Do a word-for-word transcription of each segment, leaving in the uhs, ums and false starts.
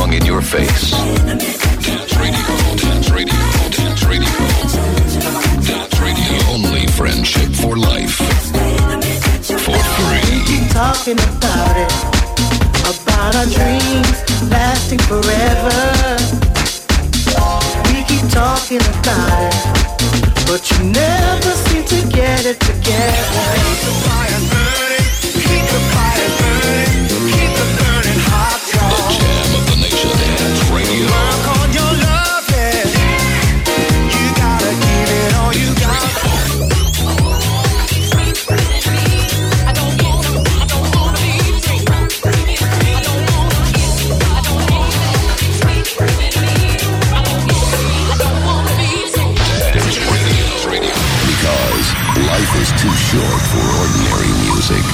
song in your face. Dance Radio, Dance Radio, Dance Radio. Dance Radio, only friendship for life. For free. We keep talking about it, about our dreams lasting forever. We keep talking about it, but you never seem to get it together. Keep the fire burning, keep the fire burning, keep the burning hot. The jam of the nation, Dance Radio. Work on your love, yeah. You gotta give it all you got. Life is too short for ordinary music.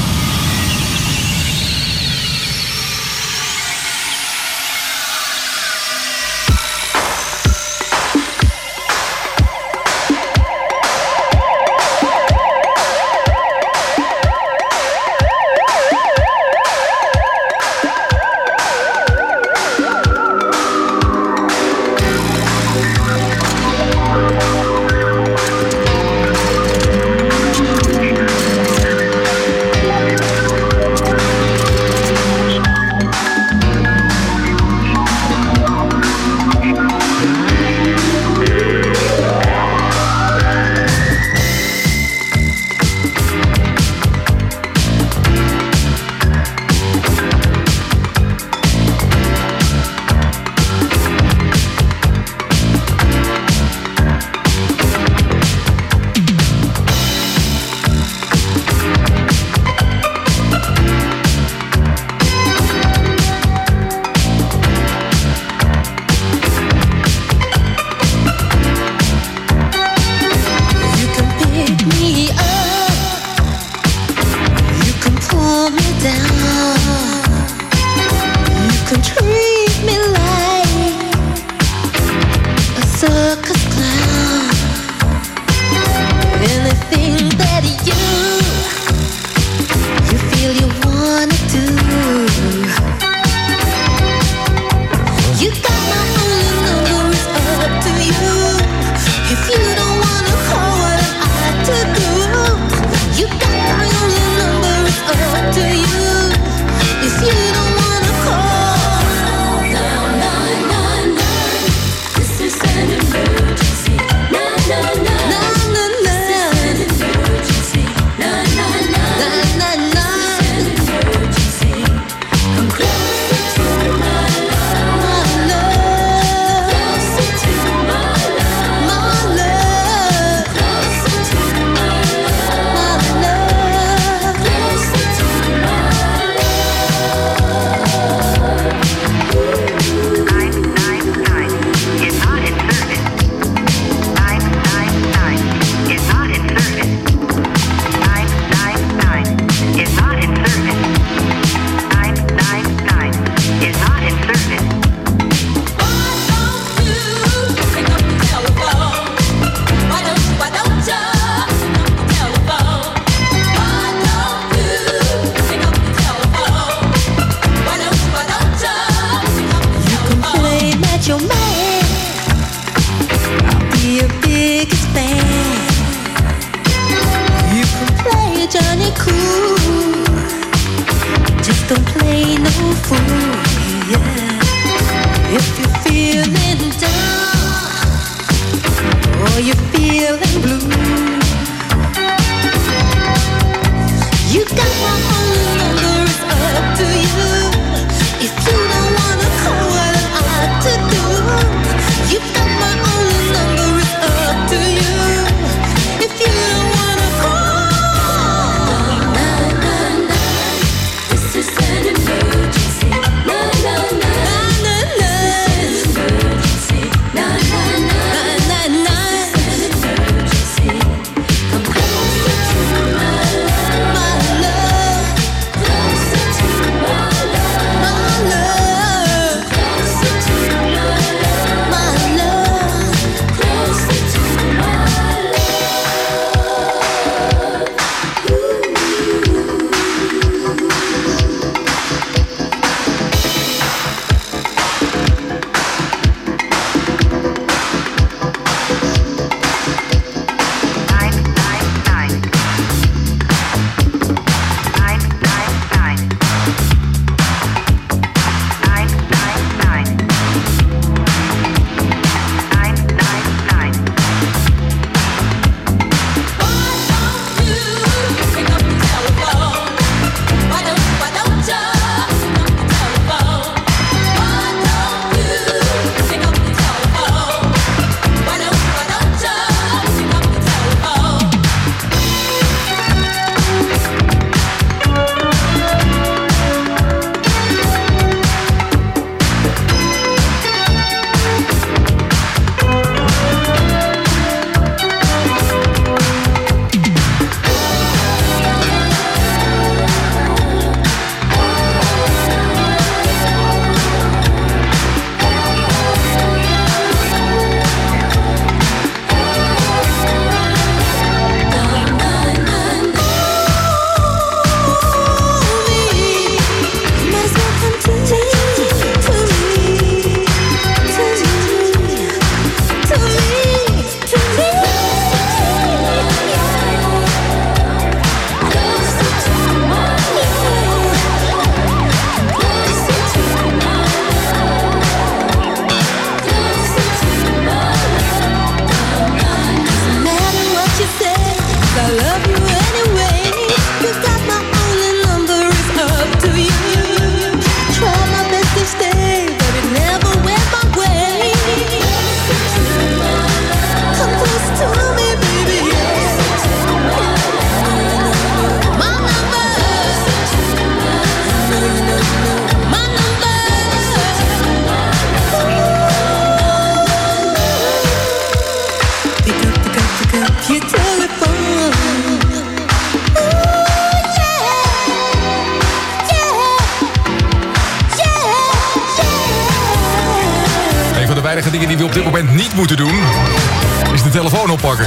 weinige dingen die we op dit moment niet moeten doen, is de telefoon oppakken.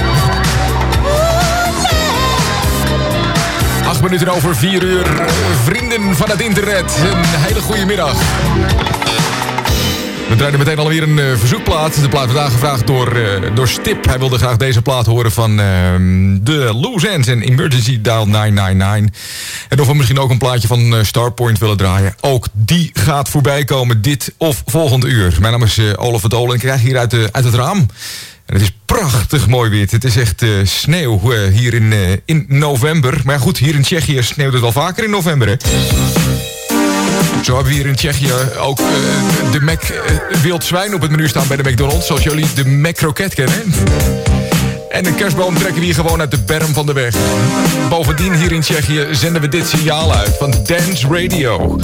Acht minuten over vier uur. Vrienden van het internet, een hele goede middag. We draaien meteen alweer een uh, verzoekplaat. De plaat werd aangevraagd door, uh, door Stip. Hij wilde graag deze plaat horen van uh, de Loose Ends en Emergency Dial nine nine nine. En of we misschien ook een plaatje van uh, Starpoint willen draaien. Ook die gaat voorbij komen dit of volgend uur. Mijn naam is uh, Olaf van Dolen en ik krijg hier uit, uh, uit het raam. En het is prachtig mooi weer. Het is echt uh, sneeuw uh, hier in, uh, in november. Maar ja, goed, hier in Tsjechië sneeuwt het wel vaker in november, hè? Zo hebben we hier in Tsjechië ook uh, de Mac uh, wild zwijn op het menu staan bij de McDonald's. Zoals jullie de Mac Croquette kennen. En een kerstboom trekken we hier gewoon uit de berm van de weg. Bovendien hier in Tsjechië zenden we dit signaal uit van Dance Radio.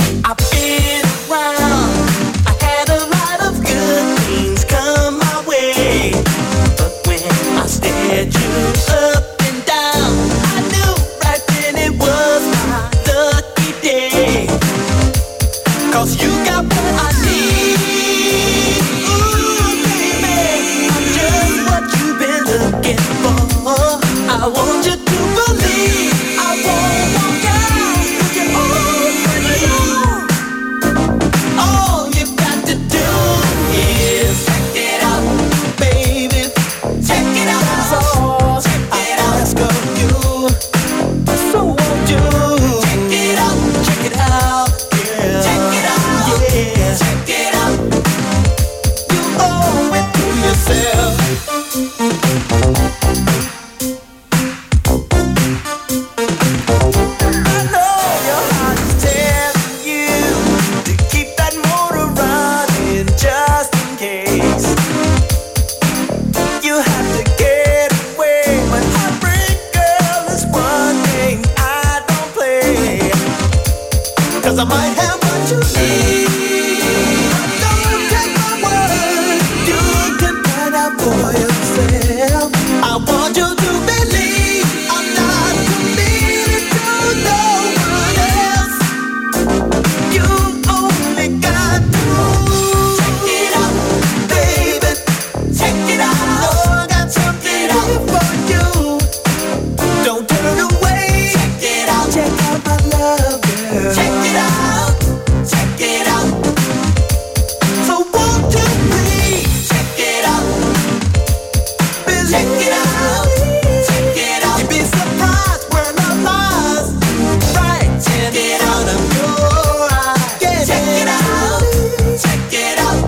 Cause you got what I need. Ooh, baby, I'm just what you've been looking for. I want you to believe I won't walk out with your own friend. All you've got to do is check it out, baby. Check it out. That's all check it I ask of you. So won't you check it out, check it out. Check it out, yeah. Check it out. You owe it to yourself. I know your heart is telling you to keep that motor running just in case. You have to get away, but heartbreak girl is one thing I don't play. Cause I might have what you need. Don't take my word. You can find out for yourself. I want you to believe I'm not committed to no one else. You only got to check it out, baby. Check it out. I know I got something here for you. Don't turn away. Check it out. Check out my love, girl. Check it out. Check it out. So won't you please check it out? Check it out. Check it out. You'd be surprised when I'm lost. Right. Check it out of your eyes. Yeah. Check it out. Check it out.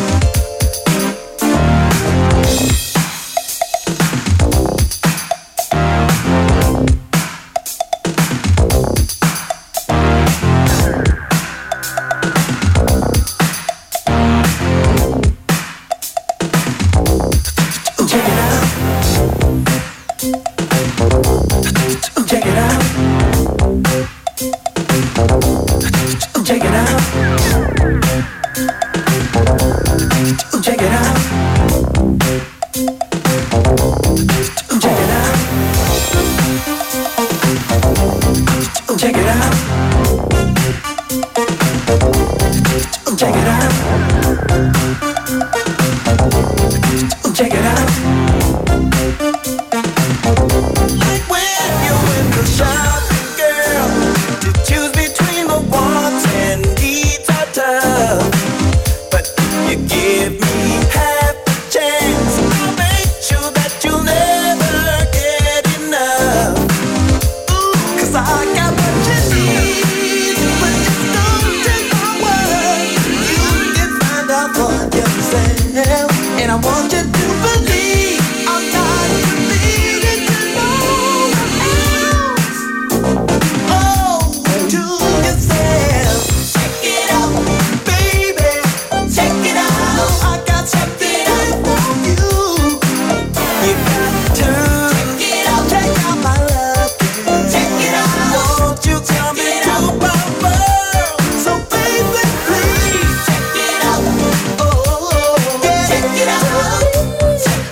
Check it out. Check it out. Check it out. Check it out. Check it out. Check it out. Check it out. Like when you're in the shopping, girl, to choose between the wants and needs are tough. But you give me half a chance, I'll make sure that you'll never get enough. Ooh, cause I got what you need, but just don't take my word. You can find out for yourself, and I want you to believe I'm not committed to no one else. Oh, to yourself. Check it out, baby. Check it out. I got something out for you. You got to check it out. Check out my love, girl. Check it out. Won't you come into my world? So baby, please check it out. Oh, yeah. Check it out. Check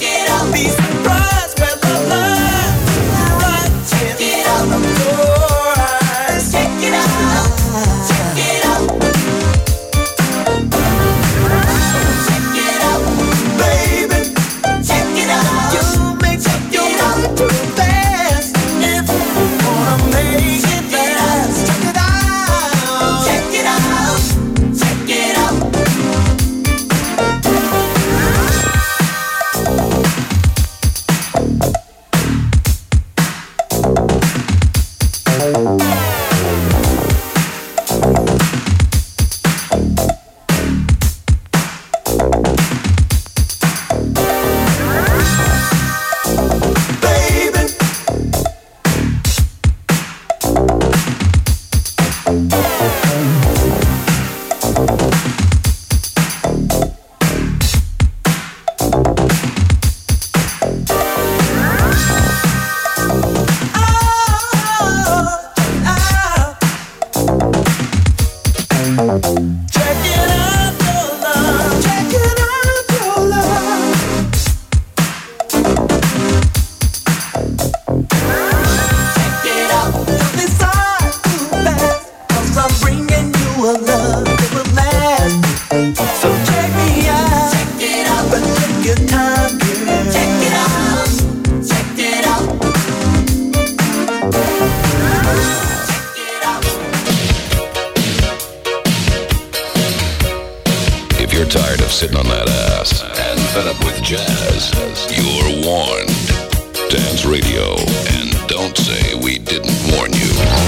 on that ass and fed up with jazz, you're warned. Dance Radio, and don't say we didn't warn you.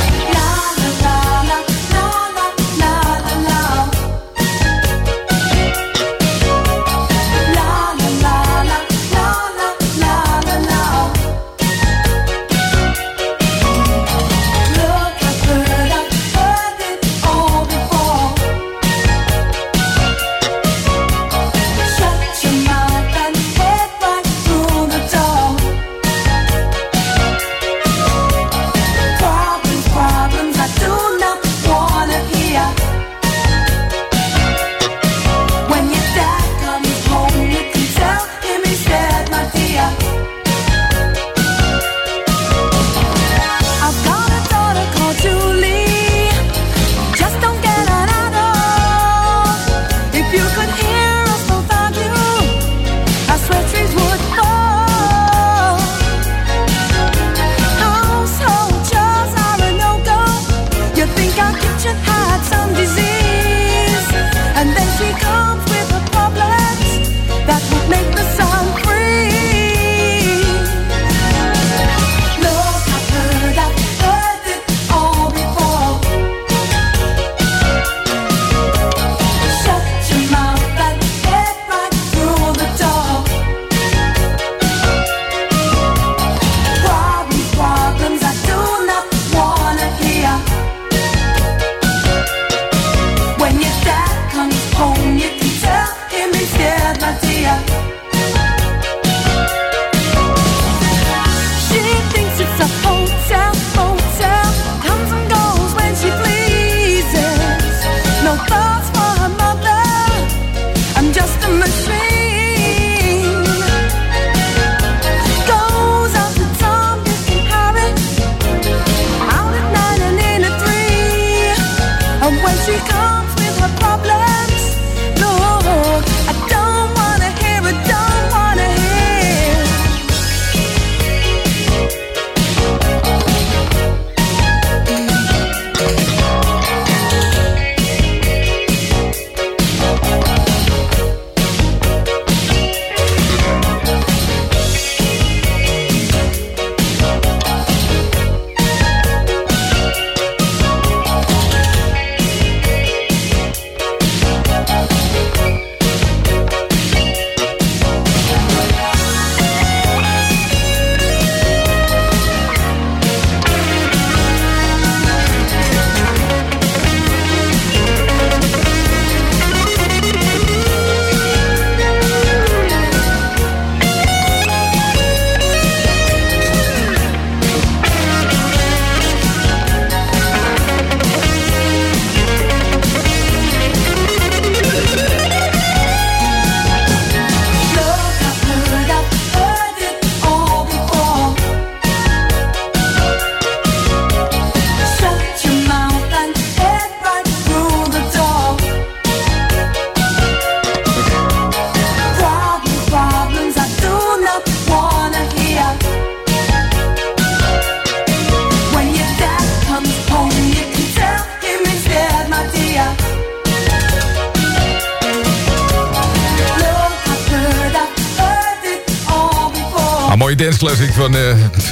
Mooie dance classic van uh,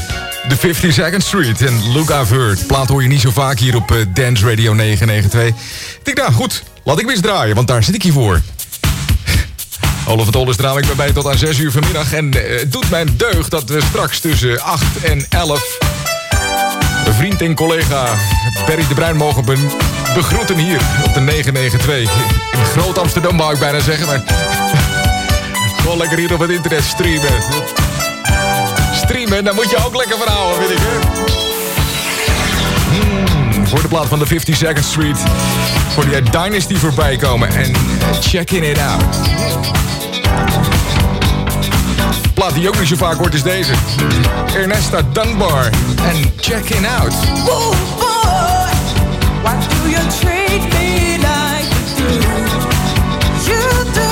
de fifty-second Street en Look I've Heard. Plaat hoor je niet zo vaak hier op uh, Dance Radio negen negen twee. Ik denk, nou goed, laat ik weer eens draaien, want daar zit ik hier voor. Olaf het Olles draai ik bij, bij tot aan zes uur vanmiddag. En uh, het doet mij deugd dat we straks tussen acht en elf... een vriend en collega Berry de Bruin mogen be- begroeten hier op de negen negen twee. In Groot Amsterdam wou ik bijna zeggen, maar... gewoon lekker hier op het internet streamen. Streamen, daar moet je ook lekker van houden, vind ik, hè? Mm, voor de plaat van de fifty-second Street... voor die Dynasty voorbij komen en uh, checking it out. De plaat die ook niet zo vaak hoort is deze. Ernesta Dunbar en Checking Out. Oh boy, why do you treat me like you do? You do.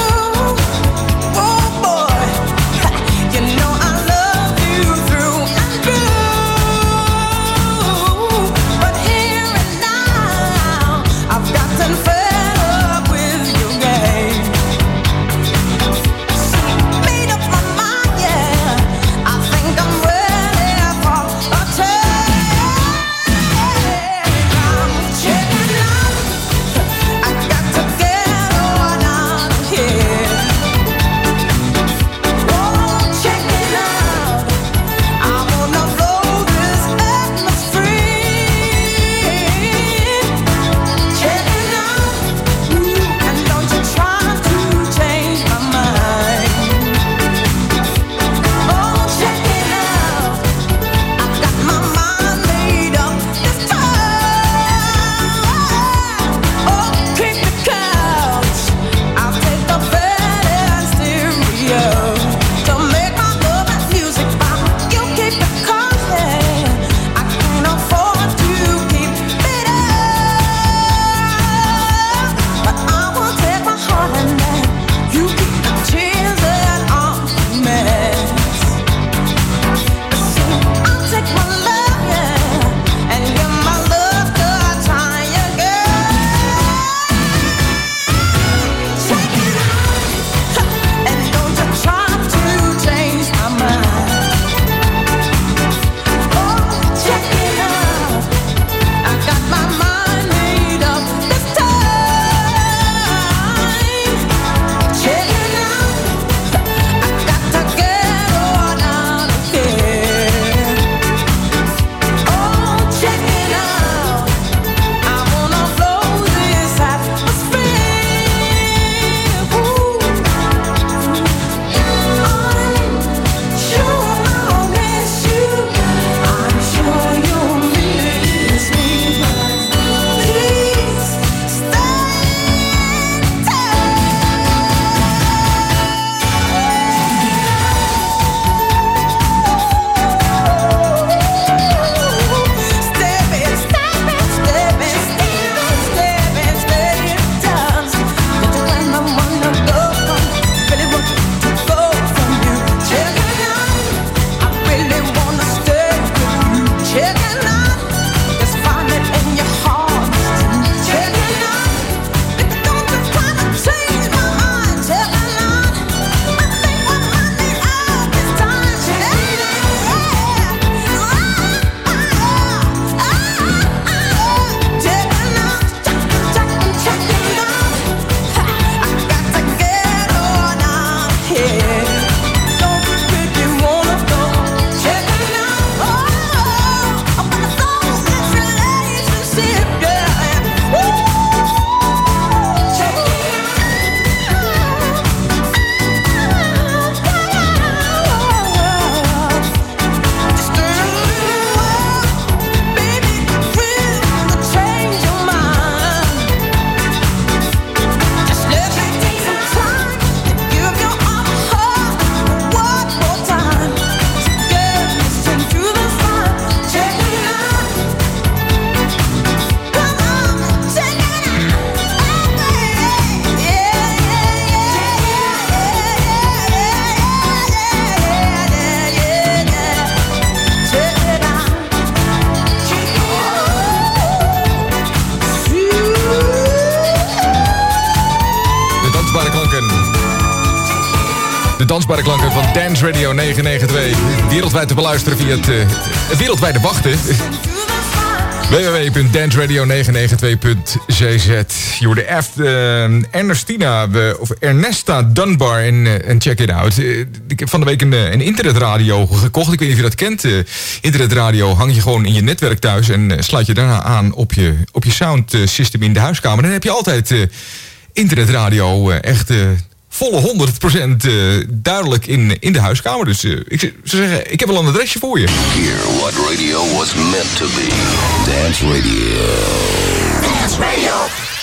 dansbare klanken van Dance Radio negen negen twee. Wereldwijd te beluisteren via het, uh, het wereldwijde wachten. w w w punt dance radio negen negen twee punt c z. Je hoorde F, uh, Ernestina, uh, of Ernesta Dunbar en, uh, en Check It Out. Uh, ik heb van de week een, een internetradio gekocht. Ik weet niet of je dat kent. Uh, internetradio hang je gewoon in je netwerk thuis en uh, sluit je daarna aan op je, op je sound system in de huiskamer. En dan heb je altijd uh, internetradio uh, echt... Uh, volle honderd procent uh, duidelijk in, in de huiskamer. Dus uh, ik zou zeggen, ik heb wel een adresje voor je. Hear what radio was meant to be. Dance Radio. Dance Radio.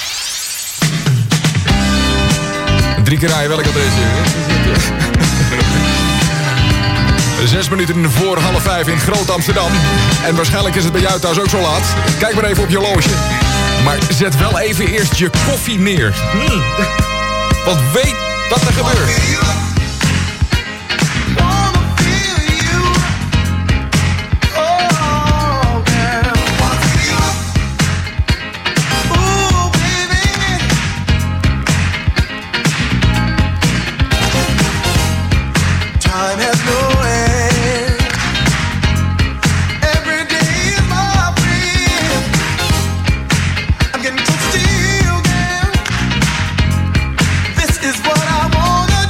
Drie keer rijden, welk adres is? Zes minuten voor half vijf in Groot Amsterdam. En waarschijnlijk is het bij jou thuis ook zo laat. Kijk maar even op je horloge. Maar zet wel even eerst je koffie neer. Hmm. Want weet wat er gebeurt. This is what I wanna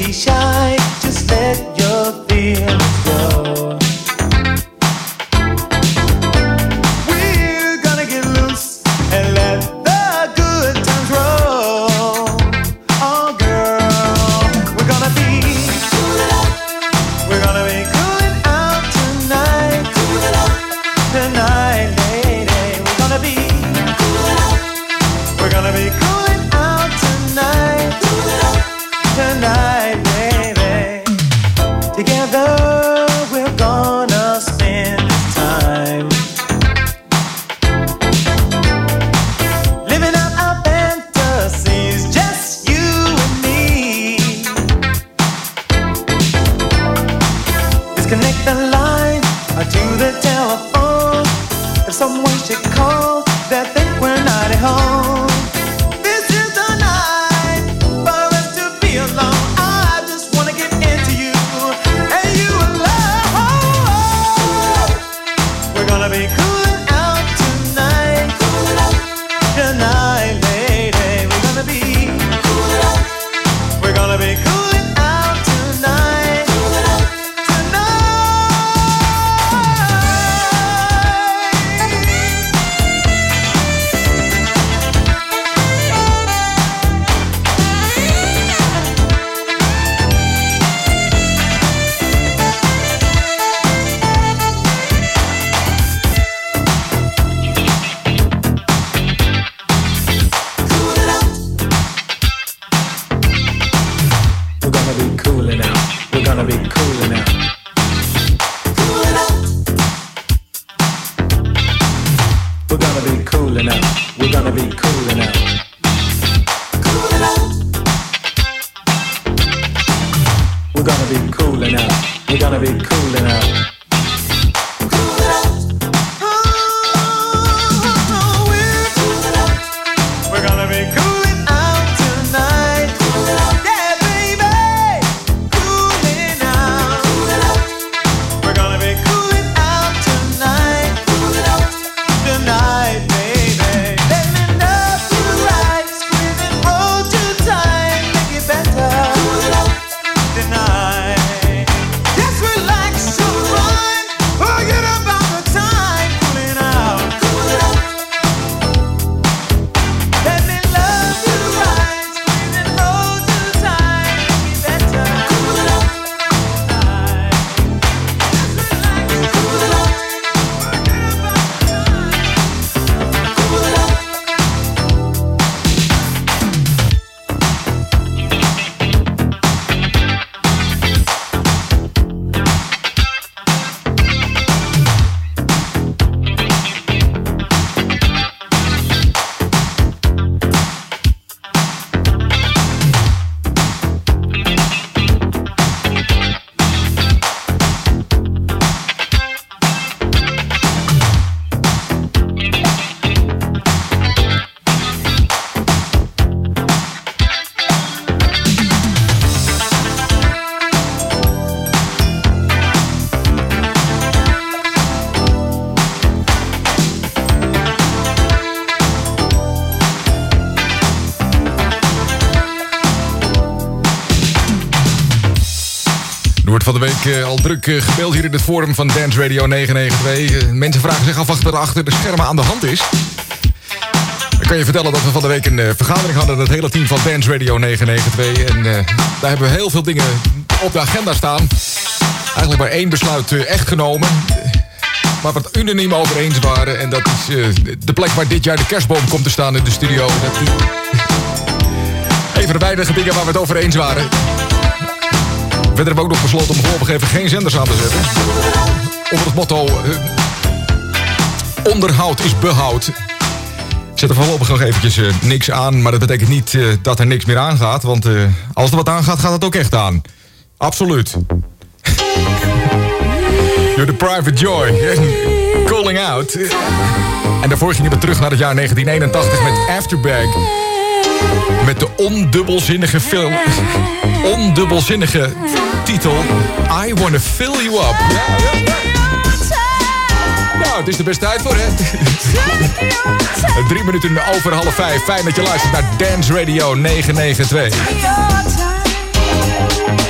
be shy, just let your feelings go. We're gonna get loose and let the good times roll. Oh girl, we're gonna be coolin' out. We're gonna be cooling out tonight. Coolin' out tonight, lady. We're gonna be coolin' out. We're gonna be cooling out tonight. Coolin' out tonight, baby. Together we're gonna spend this time living out our fantasies, just you and me. Disconnect the line to the telephone. If someone should call, they'll think we're not at home. This is the night for us to be alone. I just wanna get into you and you alone. We're gonna be cooling out tonight. Cooling out tonight, lady. We're gonna be cooling out. We're gonna be cooling out tonight. Cooling out tonight. We're gonna be cooling out. We're gonna be cooling out. Cooling out. We're gonna be cooling out. We're gonna be cooling out. Cooling out. We're gonna be cooling out. We're gonna be cooling out. Cooling out. Oh, we're cooling out. We're gonna be cooling out tonight. Cooling out. Yeah, baby. Cooling out. Cooling out. We're gonna be cooling out tonight. Cooling out tonight, baby. Let me know you right. Squeeze and hold you tight. Make it better. Cooling out tonight. Just relax your mind. Forget about the time. Cooling out. Cooling out. Let me love you right. Squeeze and hold you tight. Make it better. Cooling out tonight. Just relax. Cooling out. Forget about the time. Cooling out. Er wordt van de week uh, al druk uh, gebeld hier in het forum van Dance Radio negen negen twee. Uh, mensen vragen zich af wat er achter de schermen aan de hand is. Dan kan je vertellen dat we van de week een uh, vergadering hadden... het hele team van Dance Radio negen negen twee. En uh, daar hebben we heel veel dingen op de agenda staan. Eigenlijk maar één besluit uh, echt genomen. Waar we het unaniem over eens waren. En dat is uh, de plek waar dit jaar de kerstboom komt te staan in de studio. Dat, uh, een van de weinige dingen waar we het over eens waren. Verder hebben we ook nog besloten om voorlopig even geen zenders aan te zetten. Onder het motto... Uh, onderhoud is behoud. Zet er voorlopig nog eventjes uh, niks aan. Maar dat betekent niet uh, dat er niks meer aangaat. Want uh, als er wat aangaat, gaat het ook echt aan. Absoluut. You're the private joy. Calling out. En daarvoor gingen we terug naar het jaar negentien eenentachtig met Afterbag. Met de ondubbelzinnige film... ondubbelzinnige titel... I Wanna Fill You Up. Ja, ja, ja. Nou, het is de beste tijd voor, hè? Drie minuten over half vijf. Fijn dat je luistert naar Dance Radio negen negen twee.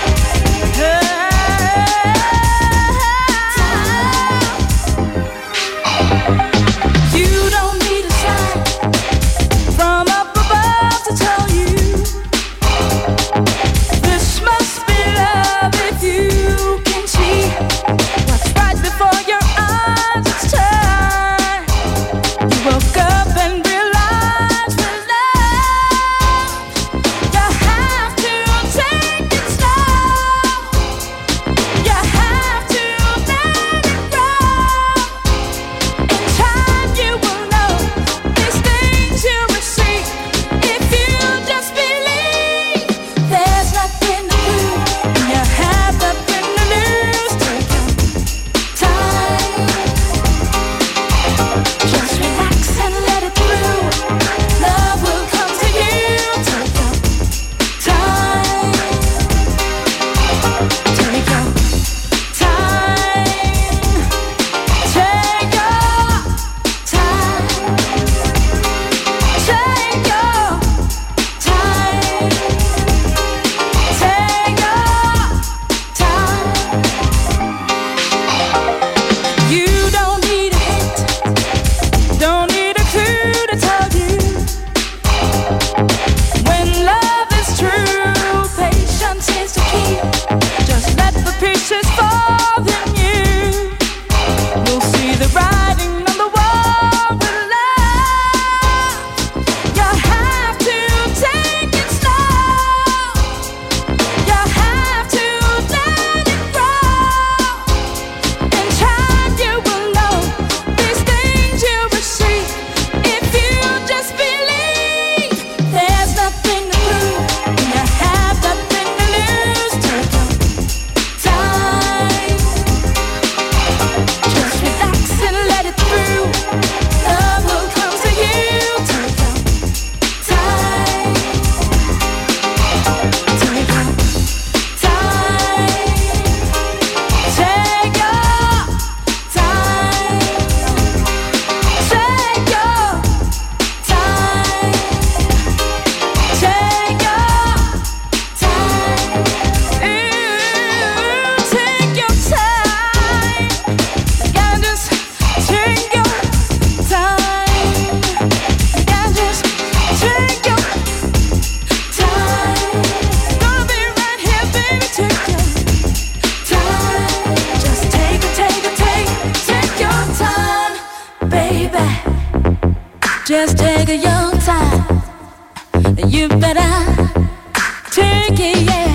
Just take your time. You better take it, yeah.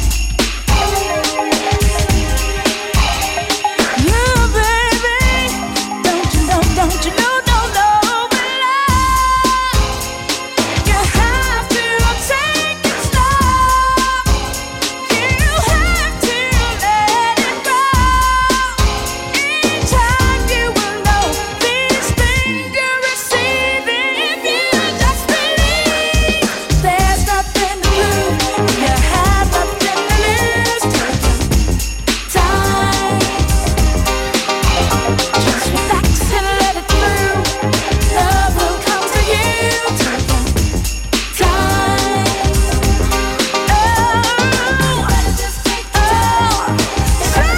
Yeah, baby. Don't you know, don't you know, don't know, but love, you have to take it slow. You have to let it go. Each time you will know these things you're receiving if you just believe. There's nothing to prove. You have nothing to lose. Time. Just relax and let it through. Love will come to you. Time. Oh, just take time. Say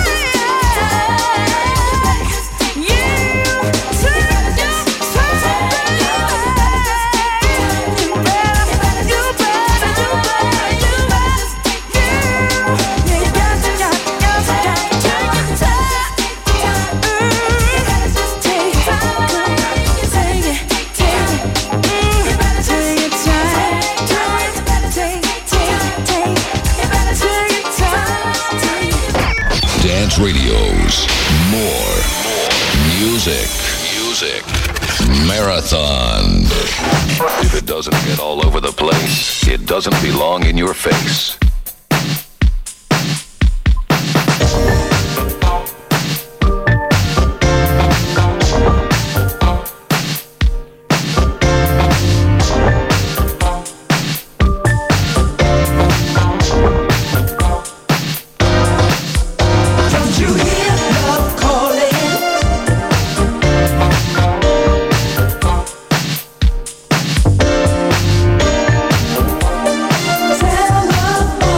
you took your time. You better, you better, you better, you better, you you got to, got to, got to, got to take your time. You gotta just take it, take it, take it, you better take your time. Take, take, take, take, you better take your time. Dance Radio's more music. Music. Marathon. If it doesn't get all over the place, it doesn't belong in your face. Don't you hear love calling? Tell love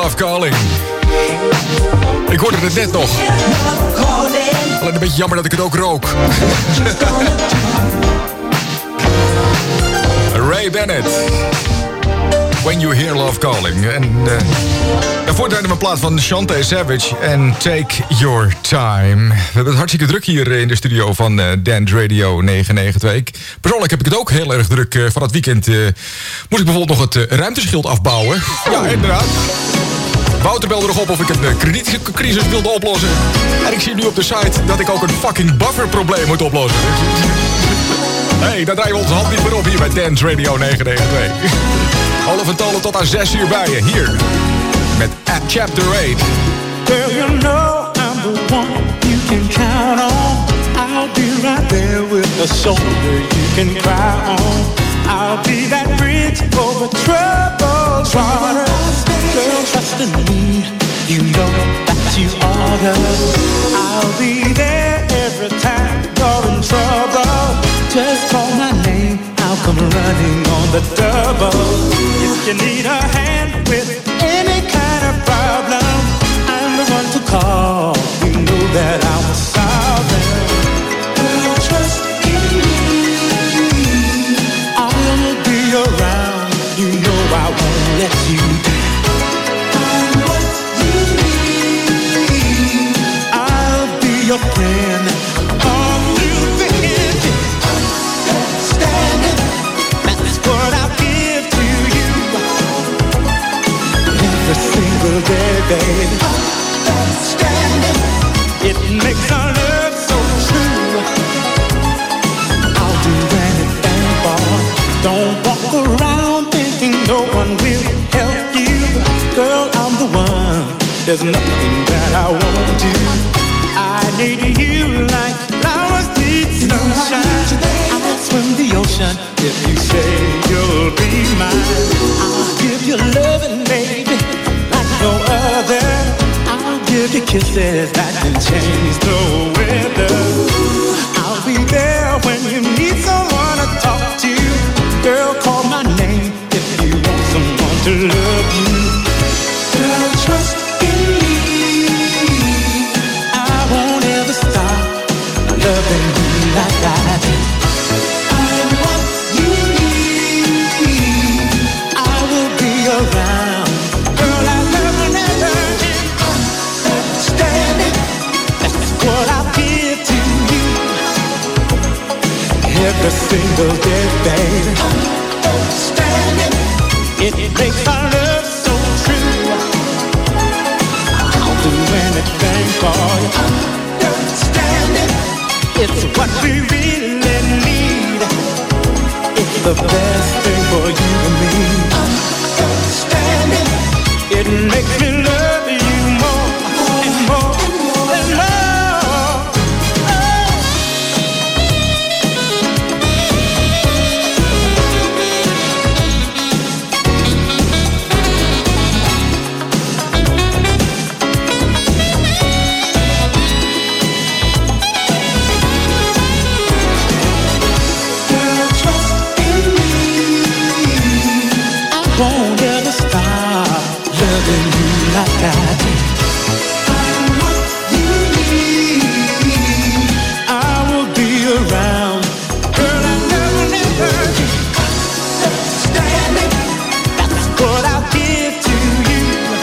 Love Calling. Ik hoorde het net nog. Alleen een beetje jammer dat ik het ook rook. Ray Bennett. When You Hear Love Calling. En uh, daarvoor draaiden we een plaat van Shantae Savage en Take Your Time. We hebben het hartstikke druk hier in de studio van uh, Dance Radio negen negen twee. Persoonlijk heb ik het ook heel erg druk. Uh, van het weekend uh, moest ik bijvoorbeeld nog het uh, ruimteschild afbouwen. Ja, inderdaad. Wouter belde nog op of ik een uh, kredietcrisis wilde oplossen. En ik zie nu op de site dat ik ook een fucking bufferprobleem moet oplossen. Hé, hey, daar draaien we onze hand niet meer op hier bij Dance Radio negen negen twee. Olaf en Tolen tot aan zes uur bij je, hier. Met At Chapter eight. Girl, you know I'm the one you can count on. I'll be right there with a shoulder you can cry on. I'll be that bridge over troubled waters. Girl, trust in me, you know that you ought to. I'll be there every time you're in trouble. Just call my name, I'll come running on the double. If you need a hand with any kind of problem, I'm the one to call. You know that I will solve them. Girl, trust in me, I'll be around. You know I won't let you down. I'm what you need. I'll be your friend. All through the end. Standing, that's what I'll give to you. Every single day, baby. Standing, it makes our love so true. I'll do anything for you. Don't walk around thinking no one will help you. Girl, I'm the one. There's nothing that I won't do. I need you like flowers need sunshine. I'll swim the ocean if you say you'll be mine. I'll give you loving, baby, like no other. I'll give you kisses that can change the weather. I'll be there when you need someone to talk to. Girl, call my name if you want someone to love you. Girl, trust in me, I won't ever stop loving you like I do. I'm what you need, I will be around. Girl, I love you never end. Understanding, that's what I'll give to you. Every single day, baby. Understanding, it makes our love so true. I'll do anything for you. Understanding, it's what we really need. It's the best thing for you and me. Understanding, it makes me love you more and more and more. Won't ever stop loving you like I do. I'm what you need, I will be around. Girl, I never, never understanding, that's what I'll give to you.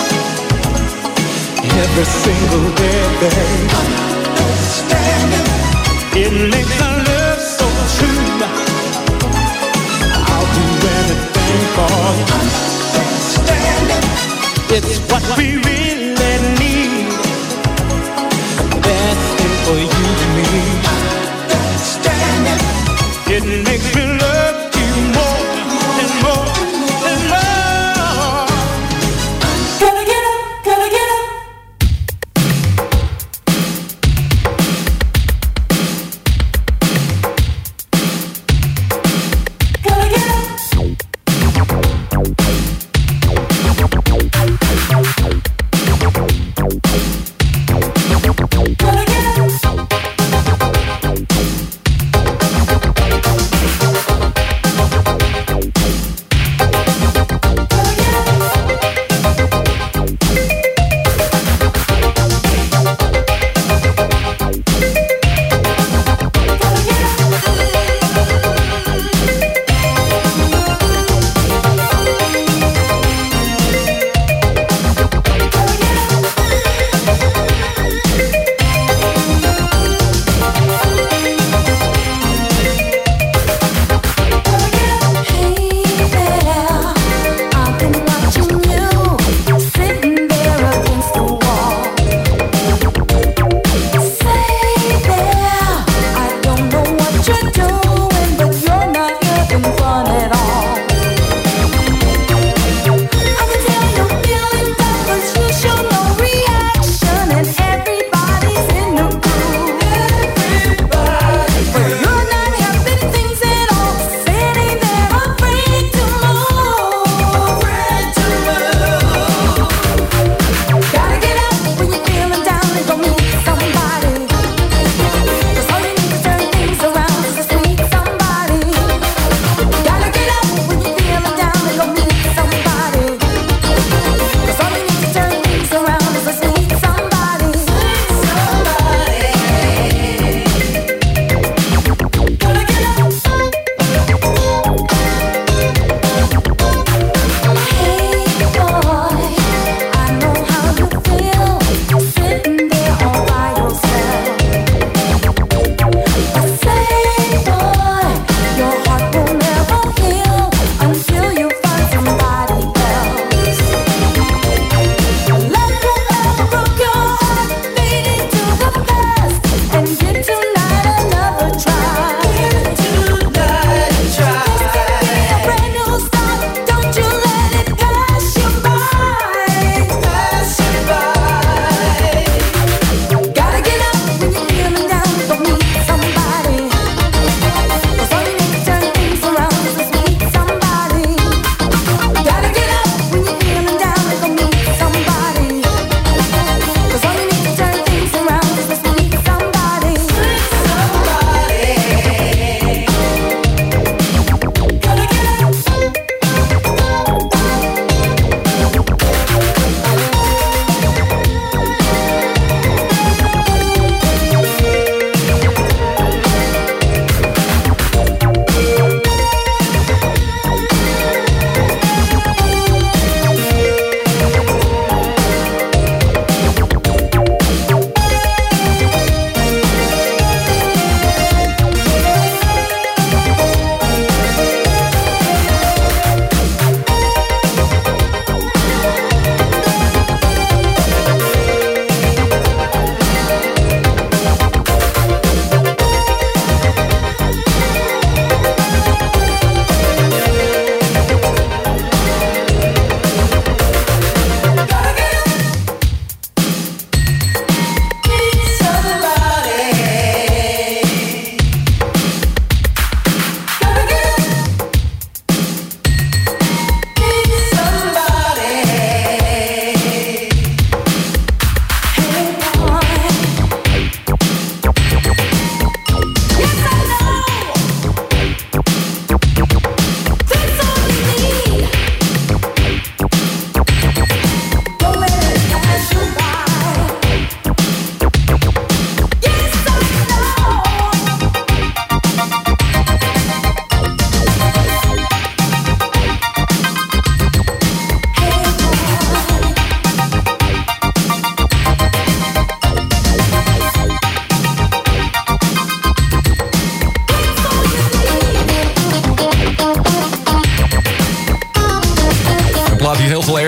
Every single day, babe. Understanding, it makes our love so true. I'll do anything for you. Understanding, it's what we really need. The best thing for you and me. Understanding, it makes me love you more and more and more. Gotta get up, gotta get up. Gotta get up.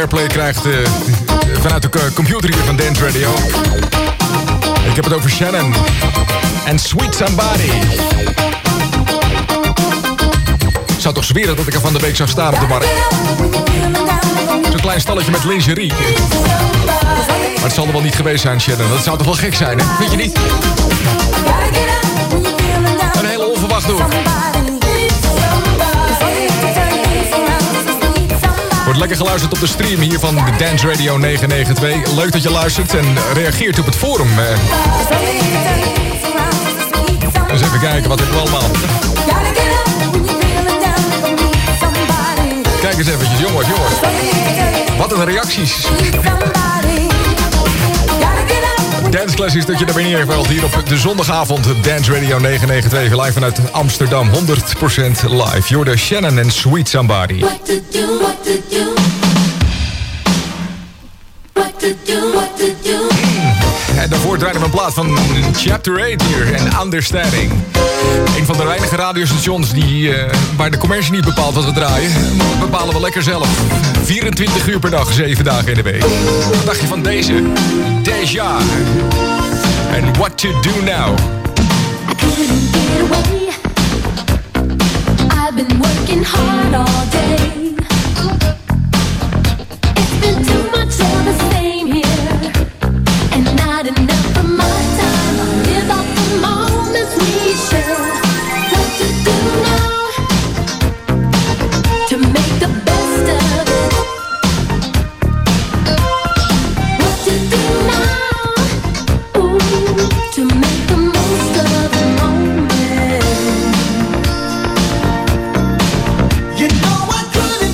airplay krijgt uh, vanuit de computer hier van Dance Radio. Ik heb het over Shannon en Sweet Somebody. Ik zou toch zweren dat ik er van de week zag staan op de markt. Zo'n klein stalletje met lingerie. Maar het zal er wel niet geweest zijn, Shannon. Dat zou toch wel gek zijn, hè? Vind je niet? Een hele onverwachte hoek. Wordt lekker geluisterd op de stream hier van de Dance Radio negen negen twee. Leuk dat je luistert en reageert op het forum. Eens even kijken wat ik allemaal... Kijk eens eventjes, jongens, jongens. Wat een reacties. Dance Classics dat je daarbij neervalt hier op de zondagavond. Dance Radio negen negen twee live vanuit Amsterdam. honderd procent live. You're the Shannon and Sweet Somebody. What to do, what to do. What to do, what to do. En daarvoor draaien we een plaat van Chapter acht hier en Understanding. Een van de weinige radiostations die, uh, waar de commercie niet bepaalt wat we draaien. Dat bepalen we lekker zelf. vierentwintig uur per dag, zeven dagen in de week. Wat dacht je van deze? Deja. En What to Do Now. I couldn't get away. I've been working hard all day. It's been too much of the same here. And not enough of my time. I live out the moments we share. What to do now to make the best of it? What to do now, ooh, to make the most of the moment? You know I couldn't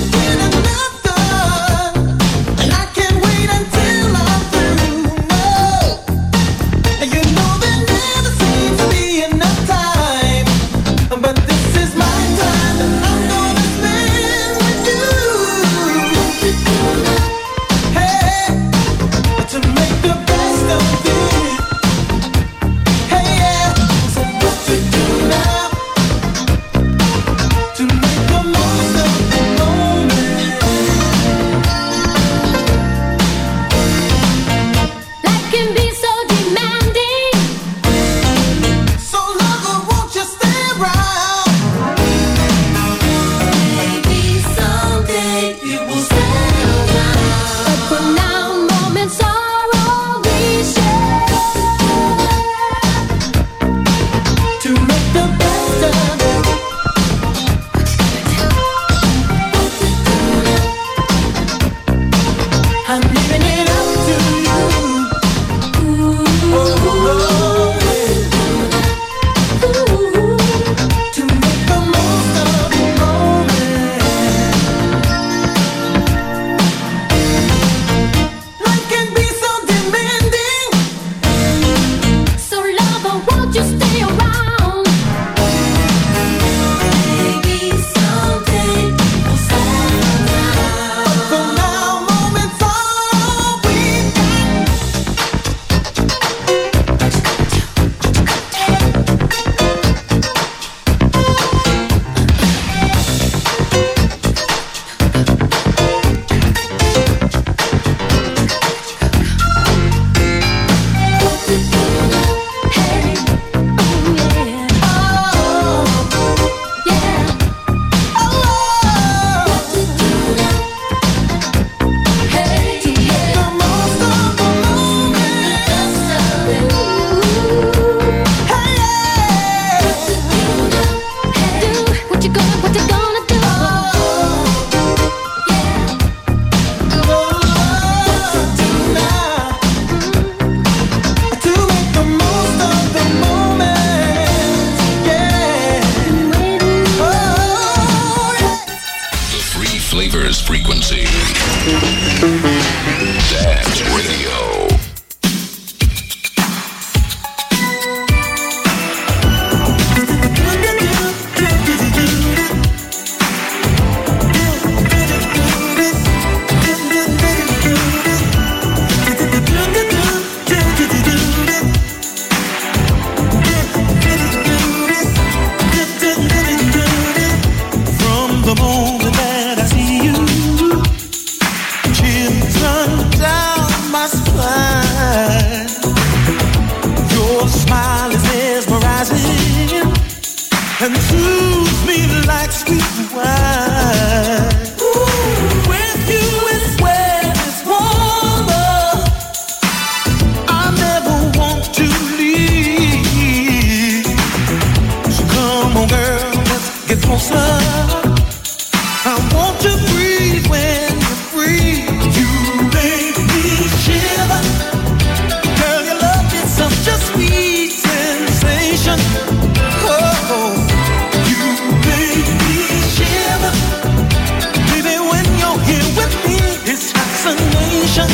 closer. I want to breathe when you breathe. You make me shiver. Girl, your love is such a sweet sensation. Oh, you make me shiver. Baby, when you're here with me, it's fascination.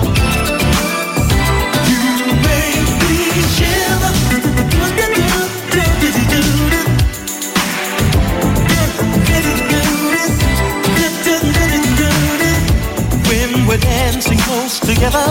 You make me shiver. When we're dancing close together,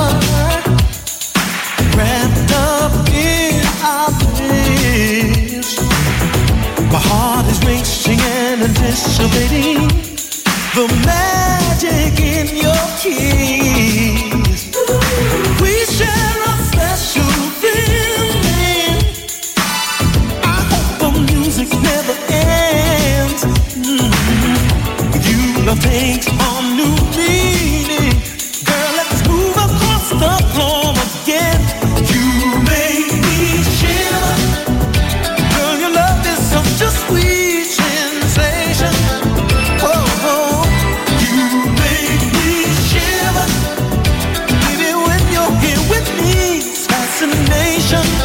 wrapped up in our bliss, my heart is racing and anticipating the magic in your kiss. We share a special feeling. I hope the music never ends. Mm-hmm. You love takes on new meaning. Girl, let's move across the floor again. You make me shiver. Girl, your love is such a sweet sensation. Oh, oh. You make me shiver. Baby, when you're here with me, it's fascination.